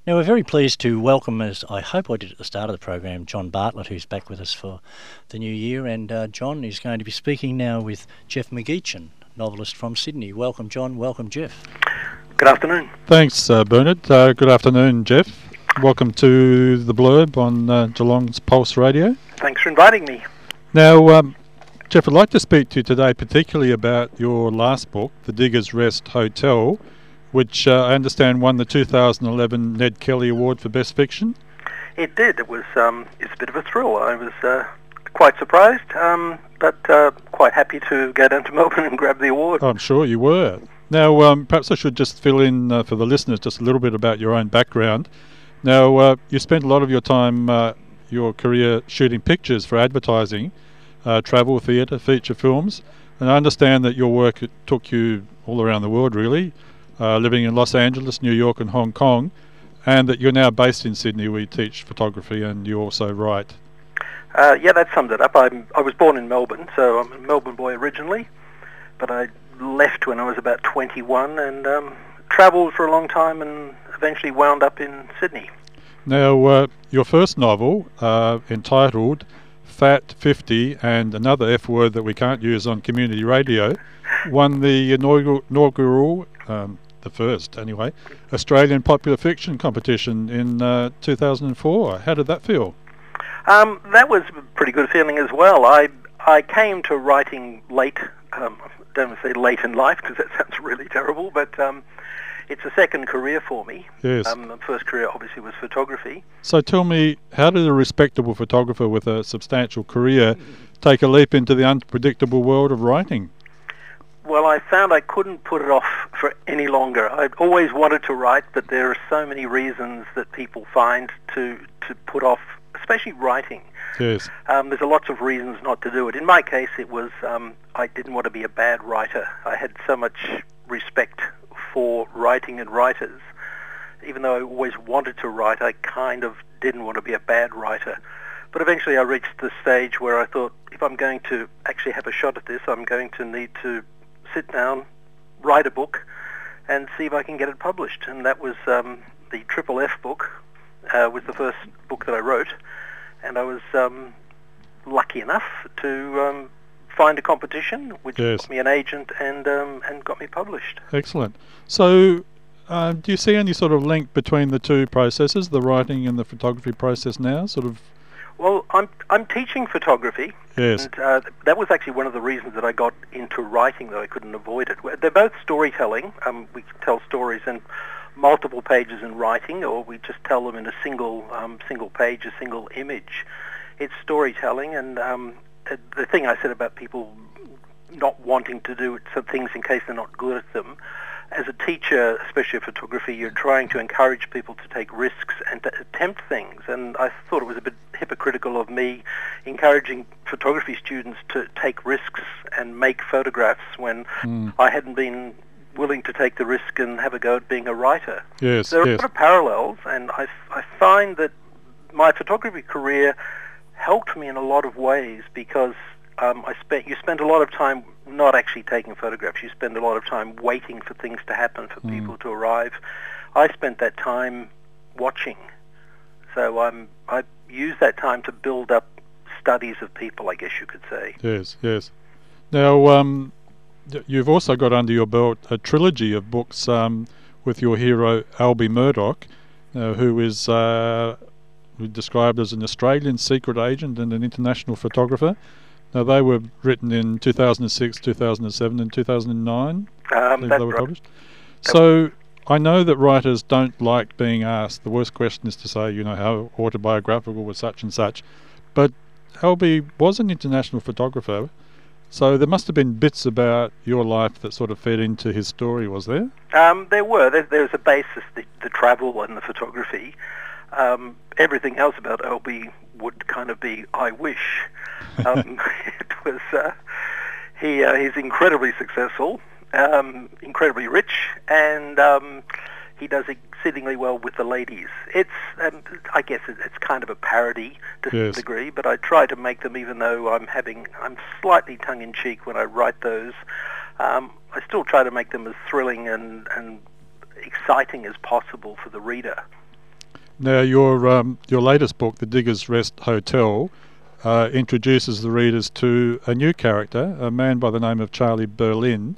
Now, we're very pleased to welcome, as I hope I did at the start of the program, John Bartlett, who's back with us for the new year. And John is going to be speaking now with Jeff McGeechan, novelist from Sydney. Welcome, John. Welcome, Jeff. Good afternoon. Thanks, Bernard. Good afternoon, Jeff. Welcome to the Blurb on Geelong's Pulse Radio. Thanks for inviting me. Now, Jeff, I'd like to speak to you today particularly about your last book, The Diggers Rest Hotel, which I understand won the 2011 Ned Kelly Award for Best Fiction. It did. It was it's a bit of a thrill. I was quite surprised, but quite happy to go down to Melbourne and grab the award. I'm sure you were. Now, perhaps I should just fill in for the listeners just a little bit about your own background. Now, you spent a lot of your time, your career, shooting pictures for advertising, travel, theatre, feature films, and I understand that your work took you all around the world, really, living in Los Angeles, New York and Hong Kong, and that you're now based in Sydney where you teach photography and you also write. Yeah, that sums it up. I was born in Melbourne, so I'm a Melbourne boy originally, but I left when I was about 21 and travelled for a long time and eventually wound up in Sydney. Now, your first novel, entitled Fat 50 and Another F Word That We Can't Use on Community Radio, won the inaugural the first anyway, Australian Popular Fiction Competition in 2004. How did that feel? That was a pretty good feeling as well. I came to writing late, don't want to say late in life because that sounds really terrible, but it's a second career for me. Yes. The first career obviously was photography. So tell me, how did a respectable photographer with a substantial career take a leap into the unpredictable world of writing? Well, I found I couldn't put it off for any longer. I'd always wanted to write, but there are so many reasons that people find to put off, especially writing. Yes. There's lots of reasons not to do it. In my case, it was I didn't want to be a bad writer. I had so much respect for writing and writers. Even though I always wanted to write, I kind of didn't want to be a bad writer. But eventually I reached the stage where I thought, if I'm going to actually have a shot at this, I'm going to need to sit down, write a book, and see if I can get it published. And that was the Triple F book, was the first book that I wrote. And I was lucky enough to find a competition, which got me an agent and got me published. Excellent. So, do you see any sort of link between the two processes, the writing and the photography process now? Well, I'm teaching photography. Yes. And that was actually one of the reasons that I got into writing, that I couldn't avoid it. They're both storytelling. We tell stories in multiple pages in writing, or we just tell them in a single page, a single image. It's storytelling, and the thing I said about people not wanting to do some things in case they're not good at them, as a teacher, especially of photography, you're trying to encourage people to take risks and to attempt things. And I thought it was a bit hypocritical of me encouraging photography students to take risks and make photographs when I hadn't been willing to take the risk and have a go at being a writer. Yes, there are a lot of parallels, and I find that my photography career helped me in a lot of ways because you spend a lot of time not actually taking photographs. You spend a lot of time waiting for things to happen, for people to arrive. I spent that time watching. So I use that time to build up studies of people, I guess you could say. Yes, yes. Now, you've also got under your belt a trilogy of books with your hero Albie Murdoch, who is described as an Australian secret agent and an international photographer. Now, they were written in 2006, 2007 and 2009. That's they were right. published. So I know that writers don't like being asked. The worst question is to say, how autobiographical was such and such. But Albie was an international photographer, so there must have been bits about your life that sort of fed into his story, was there? There were. There was a basis, the travel and the photography. Everything else about Albie would kind of be, I wish. It was he's incredibly successful, incredibly rich, and he does exceedingly well with the ladies. It's I guess it's kind of a parody to some degree, but I try to make them, even though I'm slightly tongue-in-cheek when I write those. I still try to make them as thrilling and exciting as possible for the reader. Now, your latest book, The Diggers' Rest Hotel, introduces the readers to a new character, a man by the name of Charlie Berlin.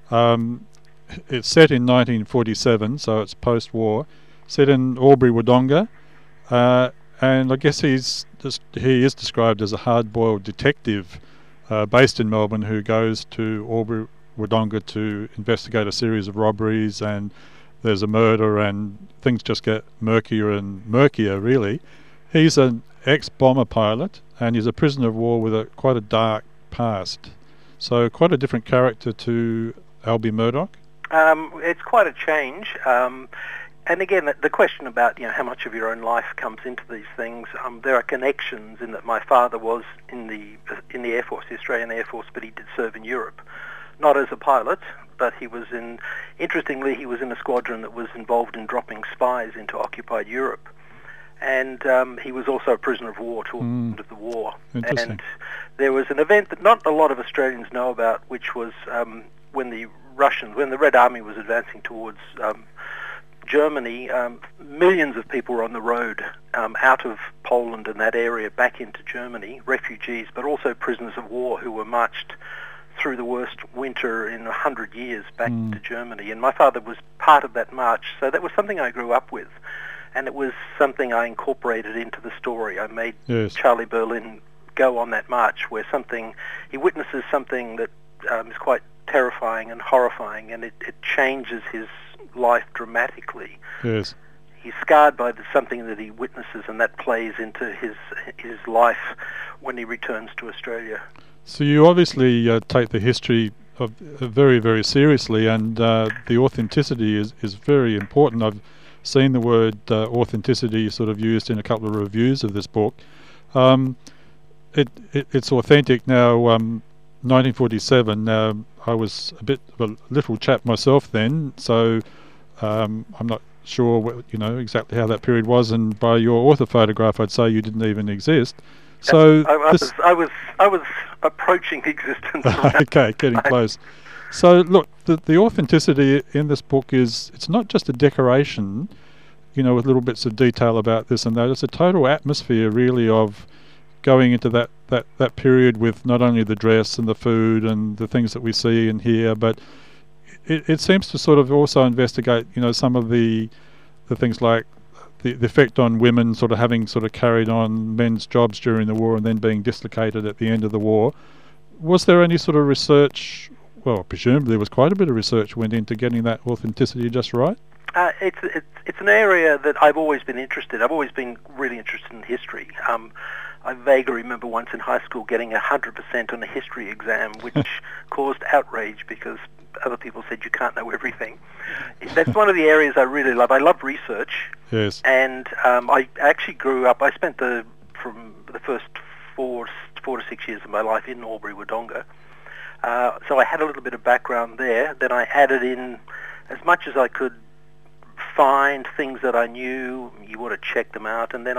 It's set in 1947, so it's post-war, set in Albury Wodonga, and I guess he is described as a hard-boiled detective based in Melbourne who goes to Albury Wodonga to investigate a series of robberies, and there's a murder and things just get murkier and murkier, really. He's an ex-bomber pilot and he's a prisoner of war with quite a dark past. So quite a different character to Albie Murdoch. It's quite a change. And again, the question about how much of your own life comes into these things. There are connections in that my father was in the Air Force, the Australian Air Force, but he did serve in Europe, not as a pilot, but interestingly, he was in a squadron that was involved in dropping spies into occupied Europe. And he was also a prisoner of war till the end of the war. And there was an event that not a lot of Australians know about, which was when the Red Army was advancing towards Germany, millions of people were on the road out of Poland and that area back into Germany, refugees, but also prisoners of war who were marched through the worst winter in 100 years back to Germany. And my father was part of that march, so that was something I grew up with. And it was something I incorporated into the story. I made Charlie Berlin go on that march where he witnesses something that is quite terrifying and horrifying, and it changes his life dramatically. Yes. He's scarred by something that he witnesses, and that plays into his life when he returns to Australia. So you obviously take the history of very, very seriously, and the authenticity is very important. I've seen the word authenticity sort of used in a couple of reviews of this book. It's authentic now. 1947. Now I was a bit of a little chap myself then, so I'm not sure exactly how that period was. And by your author photograph, I'd say you didn't even exist. So I was approaching existence. Okay, getting close. So look, the authenticity in this book it's not just a decoration, with little bits of detail about this and that. It's a total atmosphere, really, of going into that period with not only the dress and the food and the things that we see and hear, but it seems to sort of also investigate, some of the things like the effect on women sort of having sort of carried on men's jobs during the war and then being dislocated at the end of the war. Was there any sort of research? Well, presumably there was quite a bit of research went into getting that authenticity just right. It's an area that I've always been interested in. I've always been really interested in history. I vaguely remember once in high school getting 100% on a history exam, which caused outrage because other people said you can't know everything. That's one of the areas I really love. I love research. Yes. And I actually grew up. I spent from the first four to 6 years of my life in Albury Wodonga. So I had a little bit of background there. Then I added in as much as I could find things that I knew. You want to check them out. And then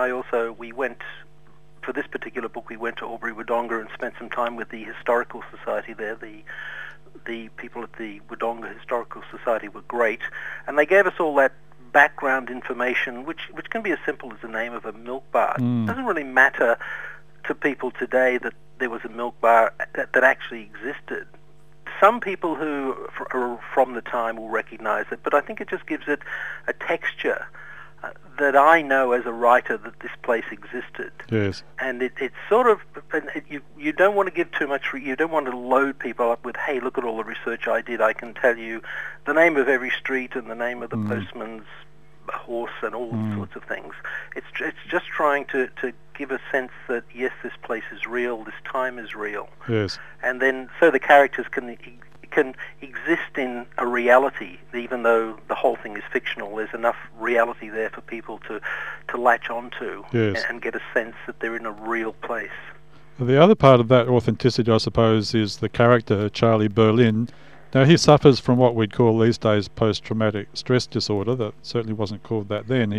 for this particular book, we went to Albury Wodonga and spent some time with the Historical Society there. The people at the Wodonga Historical Society were great. And they gave us all that background information, which can be as simple as the name of a milk bar. It doesn't really matter to people today that there was a milk bar that actually existed. Some people who are from the time will recognize it, but I think it just gives it a texture that I know as a writer that this place existed. Yes. And it's sort of, you don't want to give too much, you don't want to load people up with, hey, look at all the research I did. I can tell you the name of every street and the name of the postman's horse and all sorts of things. It's just trying to give a sense that, yes, this place is real, this time is real. Yes. And then so the characters can exist in a reality, even though the whole thing is fictional. There's enough reality there for people to latch onto and get a sense that they're in a real place. The other part of that authenticity, I suppose, is the character, Charlie Berlin. Now, he suffers from what we'd call these days post-traumatic stress disorder. That certainly wasn't called that then.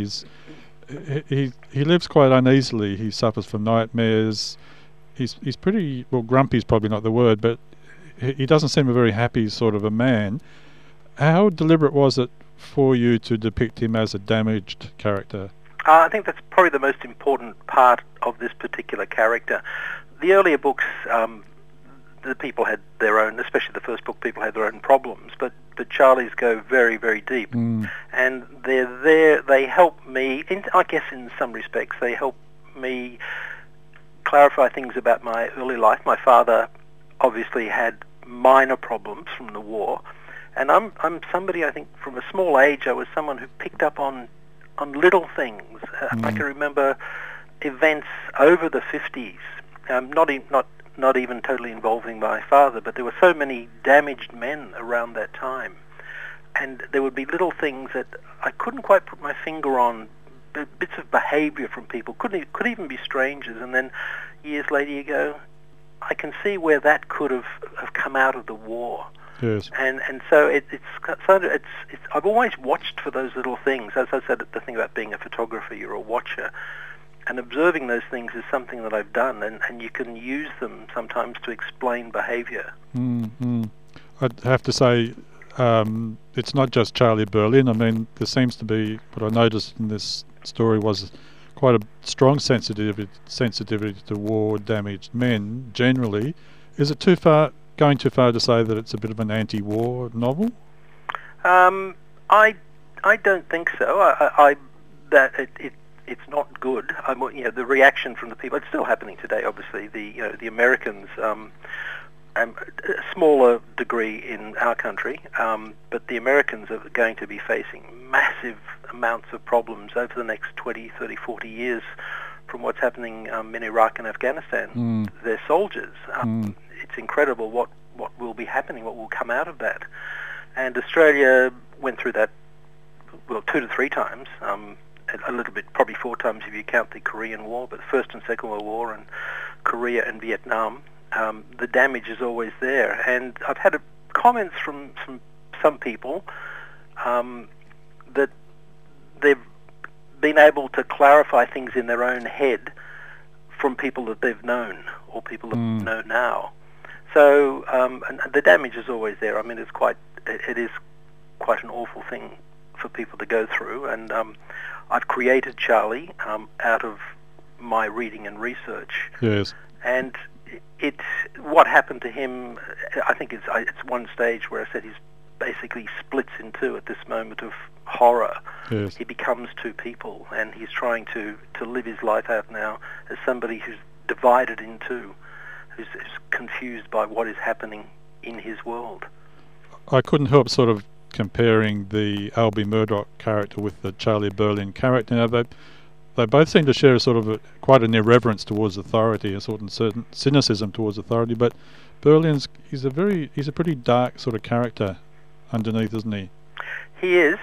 He lives quite uneasily. He suffers from nightmares. He's pretty, well, grumpy is probably not the word, but he doesn't seem a very happy sort of a man. How deliberate was it for you to depict him as a damaged character? I think that's probably the most important part of this particular character. The earlier books, the people had their own, especially the first book, people had their own problems, but Charlie's go very, very deep. And they're there, they help me, I guess in some respects, they help me clarify things about my early life. My father obviously had minor problems from the war, and I'm somebody, I think, from a small age, I was someone who picked up on little things. I can remember events over the 50s, not even totally involving my father, but there were so many damaged men around that time, and there would be little things that I couldn't quite put my finger on, bits of behaviour from people, could even be strangers, and then years later you go, I can see where that could have come out of the war. Yes. And so it's I've always watched for those little things. As I said, the thing about being a photographer, you're a watcher. And observing those things is something that I've done, and you can use them sometimes to explain behaviour. I'd have to say, it's not just Charlie Berlin. I mean, there seems to be, what I noticed in this story was quite a strong sensitivity to war-damaged men generally. Is it going too far to say that it's a bit of an anti-war novel? I don't think so. It's not good. The reaction from the people, it's still happening today, obviously. The Americans, a smaller degree in our country, but the Americans are going to be facing massive amounts of problems over the next 20, 30, 40 years from what's happening in Iraq and Afghanistan. Their soldiers. It's incredible what will be happening, what will come out of that. And Australia went through that, 2 to 3 times. A little bit, probably 4 times if you count the Korean War, but the First and Second World War and Korea and Vietnam, the damage is always there. And I've had comments from some people that they've been able to clarify things in their own head from people that they've known or people that know now. So and the damage is always there. I mean, it is quite an awful thing for people to go through, and I've created Charlie out of my reading and research. Yes. And what happened to him, I think it's one stage where I said he's basically splits in two at this moment of horror. Yes. He becomes 2 people, and he's trying to live his life out now as somebody who's divided in 2, who's confused by what is happening in his world. I couldn't help sort of comparing the Albie Murdoch character with the Charlie Berlin character. Now, they both seem to share a sort of quite an irreverence towards authority, a certain cynicism towards authority. But Berlin's he's a pretty dark sort of character underneath, isn't he? He is.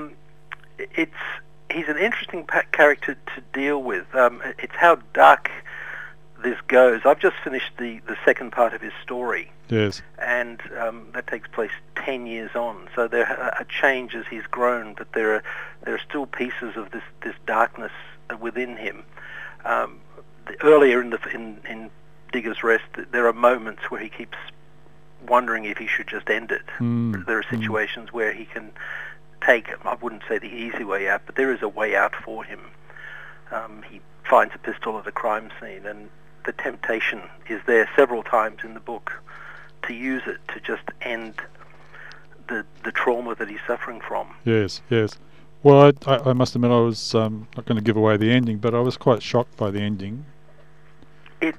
He's an interesting character to deal with. It's how dark this goes. I've just finished the second part of his story. Yes. And that takes place 10 years on. So there are changes. He's grown, but there are still pieces of this darkness within him. Earlier in Digger's Rest, there are moments where he keeps wondering if he should just end it. There are situations where he can take, I wouldn't say the easy way out, but there is a way out for him. He finds a pistol at a crime scene, and the temptation is there several times in the book to use it to just end the trauma that he's suffering from. Yes, yes. Well, I must admit I was not going to give away the ending, but I was quite shocked by the ending. It's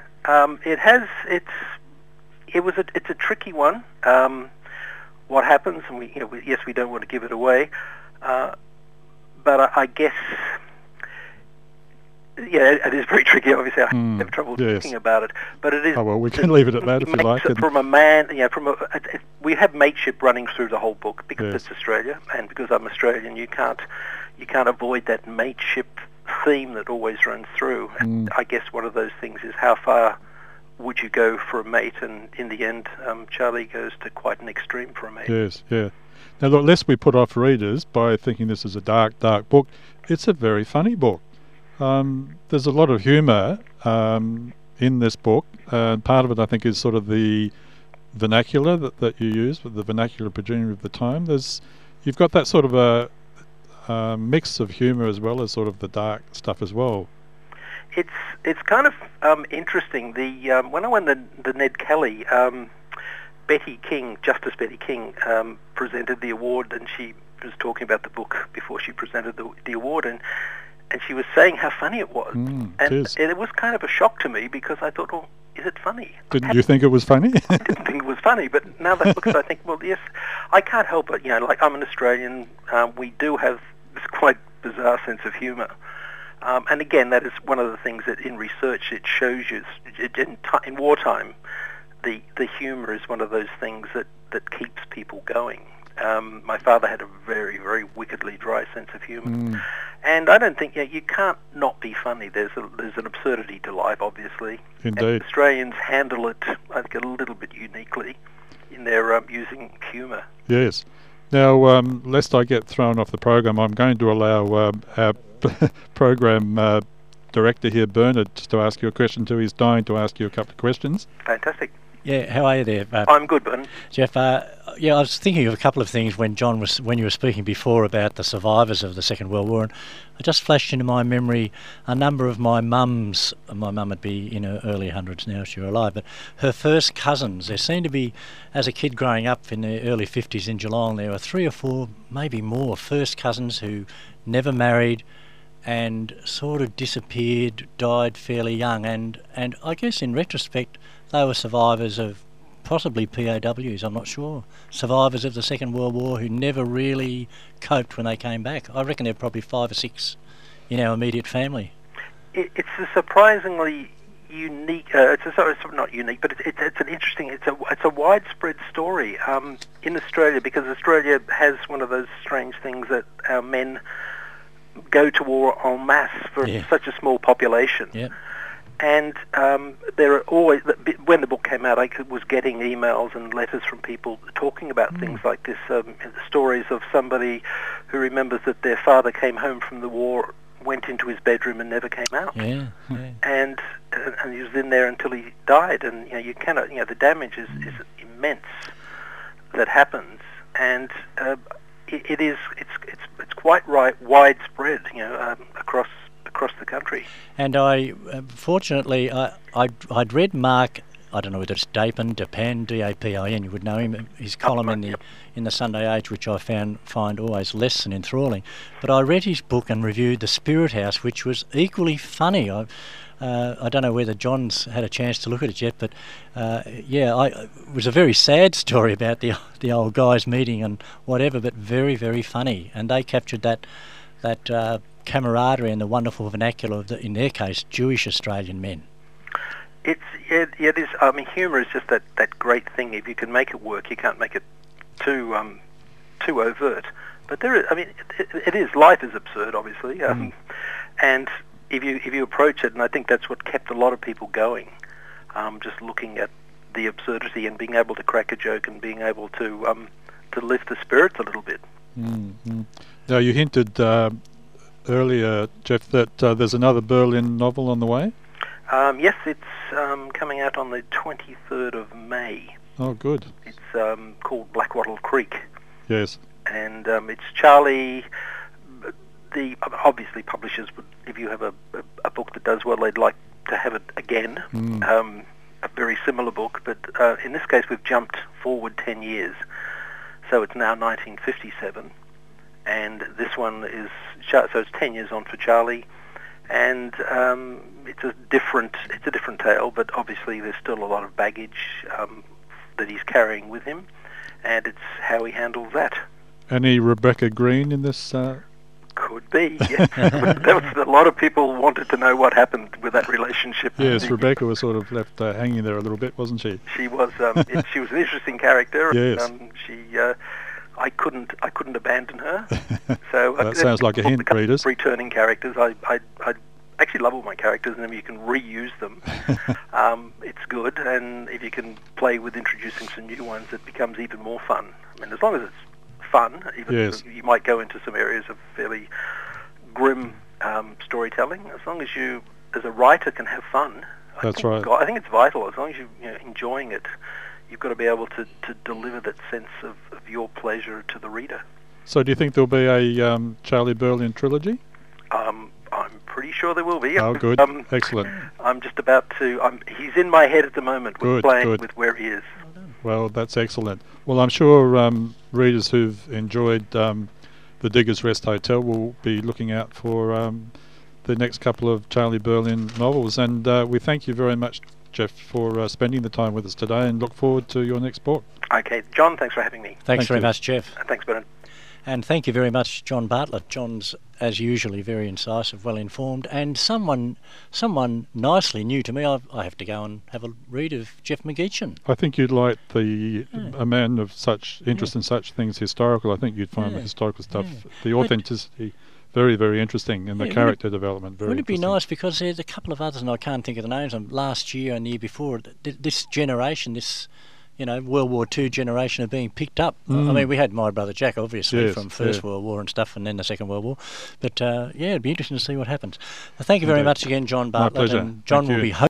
a tricky one. What happens, and we don't want to give it away, but I guess. Yeah, it is very tricky. Obviously, I have trouble talking about it, but it is. Oh well, we can leave it at that if you like. From a man, we have mateship running through the whole book because it's Australia, and because I'm Australian, you can't avoid that mateship theme that always runs through. And I guess one of those things is how far would you go for a mate, and in the end, Charlie goes to quite an extreme for a mate. Yes, yeah. Now, look, lest we put off readers by thinking this is a dark book, it's a very funny book. There's a lot of humour in this book. Part of it, I think, is sort of the vernacular that you use, the vernacular progeny of the time. You've got that sort of mix of humour as well as sort of the dark stuff as well. It's kind of interesting. When I won the Ned Kelly, Betty King, Justice Betty King, presented the award, and she was talking about the book before she presented the award, and she was saying how funny it was. And it was kind of a shock to me because I thought, well, is it funny? Didn't you think it was funny? I didn't think it was funny, but now that I look at it, I think, well, yes, I can't help it. Like I'm an Australian, we do have this quite bizarre sense of humour. And again, that is one of the things that in research it shows you. In wartime, the humour is one of those things that keeps people going. My father had a very, very wickedly dry sense of humour. And I don't think, you can't not be funny. There's an absurdity to life, obviously. Indeed. And Australians handle it, I think, a little bit uniquely in their using humour. Yes. Now, lest I get thrown off the program, I'm going to allow our program director here, Bernard, to ask you a question too. He's dying to ask you a couple of questions. Fantastic. Yeah, how are you there? I'm good, Bernard. Jeff, I was thinking of a couple of things when you were speaking before about the survivors of the Second World War, and it just flashed into my memory a number of my mum would be in her early hundreds now if she were alive, but her first cousins. There seemed to be, as a kid growing up in the early 50s in Geelong, there were 3 or 4, maybe more, first cousins who never married and sort of disappeared, died fairly young, and I guess in retrospect they were survivors of possibly POWs, I'm not sure, survivors of the Second World War who never really coped when they came back. I reckon there were probably 5 or 6 in our immediate family. It's a surprisingly unique, it's not unique, but it's an interesting, it's a widespread story in Australia, because Australia has one of those strange things that our men go to war en masse for such a small population. Yeah. And there are always, when the book came out, I was getting emails and letters from people talking about things like this, stories of somebody who remembers that their father came home from the war, went into his bedroom and never came out. Yeah. And he was in there until he died. And you cannot, the damage is immense that happens. And it's quite widespread, across the country. And I, fortunately, I'd read Mark, I don't know whether it's Dapin, D-A-P-I-N, you would know him, his column in the Sunday Age, which I find always less than enthralling. But I read his book and reviewed The Spirit House, which was equally funny. I don't know whether John's had a chance to look at it yet, but it was a very sad story about the old guys meeting and whatever, but very, very funny. And they captured that camaraderie and the wonderful vernacular of in their case, Jewish Australian men. It is. I mean, humour is just that great thing. If you can make it work, you can't make it too overt. But there is. I mean, it is. Life is absurd, obviously, and if you approach it, and I think that's what kept a lot of people going, just looking at the absurdity and being able to crack a joke and being able to lift the spirits a little bit. Now, you hinted earlier, Jeff, that there's another Berlin novel on the way? Yes, it's coming out on the 23rd of May. Oh, good. It's called Blackwattle Creek. Yes. And it's Charlie. Obviously publishers would, if you have a book that does well, they'd like to have it again. A very similar book, but in this case we've jumped forward 10 years. So it's now 1957. And this one is, so it's 10 years on for Charlie, and it's a different tale, but obviously there's still a lot of baggage that he's carrying with him, and it's how he handles that. Any Rebecca Green in this? Could be, yes. There was a lot of people wanted to know what happened with that relationship. Yes, Rebecca was sort of left hanging there a little bit, wasn't she? She was. She was an interesting character. Yes. I couldn't abandon her. So that sounds like a hint, readers. Returning characters, I actually love all my characters, and if you can reuse them, it's good. And if you can play with introducing some new ones, it becomes even more fun. I mean, as long as it's fun, even you might go into some areas of fairly grim storytelling. As long as you, as a writer, can have fun. That's right. I think it's vital. As long as you're enjoying it, you've got to be able to deliver that sense of your pleasure to the reader. So do you think there'll be a Charlie Berlin trilogy? I'm pretty sure there will be. Oh, good. Excellent. I'm just about to... he's in my head at the moment. We're playing with where he is. Well, that's excellent. Well, I'm sure readers who've enjoyed the Diggers Rest Hotel will be looking out for the next couple of Charlie Berlin novels. And we thank you very much, Jeff, for spending the time with us today, and look forward to your next book. Okay, John, thanks for having me. Thanks very much, Jeff. Thanks, Bernard. And thank you very much, John Bartlett. John's, as usually, very incisive, well-informed, and someone nicely new to me. I have to go and have a read of Jeff McGeechan. I think you'd like a man of such interest in such things historical. I think you'd find the historical stuff, the authenticity, very, very interesting, and the character development very Wouldn't it be interesting. nice, because there's a couple of others, and I can't think of the names, last year and the year before, this generation, this... World War II generation are being picked up. I mean, we had My Brother Jack, obviously, from First World War and stuff, and then the Second World War. But, it'd be interesting to see what happens. Thank you very much again, John Bartlett. My pleasure. And John will be